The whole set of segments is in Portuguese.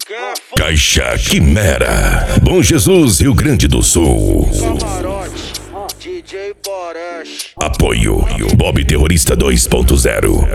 Caixa Quimera, Bom Jesus, Rio Grande do Sul. DJ Borash. Apoio Bob Terrorista 2.0.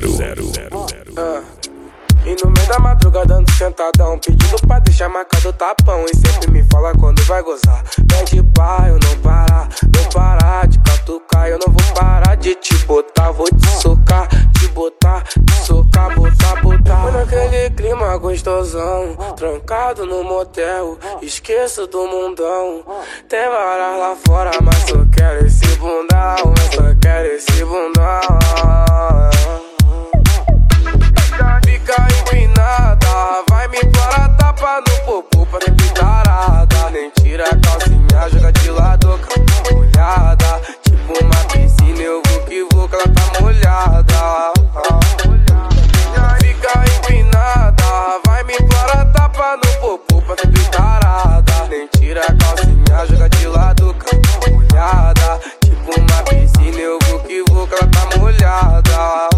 E no meio da madrugada ando sentadão, pedindo pra deixar marcado tapão. E sempre me fala quando vai gozar. Pede pra eu não parar de catucar. Eu não vou parar de te botar, vou te socar, te botar, te socar, botar. Foi naquele clima gostosão, trancado no motel, esqueço do mundão. Tem varas lá fora, mas só quero esse bundão, eu só quero esse bundão. Fica empinada, vai me para tapa no popô pra ter tarada. Nem tira a calcinha, joga de lado, calma molhada. Tipo uma piscina, eu vou que vou, que ela tá molhada. Fica empinada, vai me para tapa no popô pra ter tarada. Nem tira a calcinha, joga de lado, calma molhada. Tipo uma piscina, eu vou que vou, que ela tá molhada.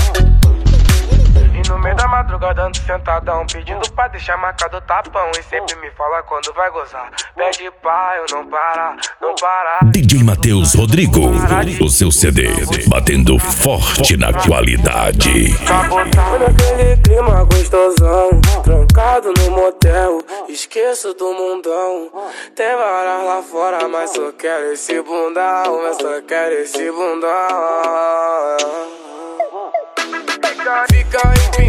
No meio da madrugada ando sentadão, pedindo pra deixar marcado tapão. E sempre me fala quando vai gozar. Pede pra eu não parar. DJ Matheus Rodrigo, o seu CD, batendo forte na qualidade. Foi naquele clima gostosão, trancado no motel, esqueço do mundão. Tem varas lá fora, mas só quero esse bundão, eu só quero esse bundão. Fica empinado.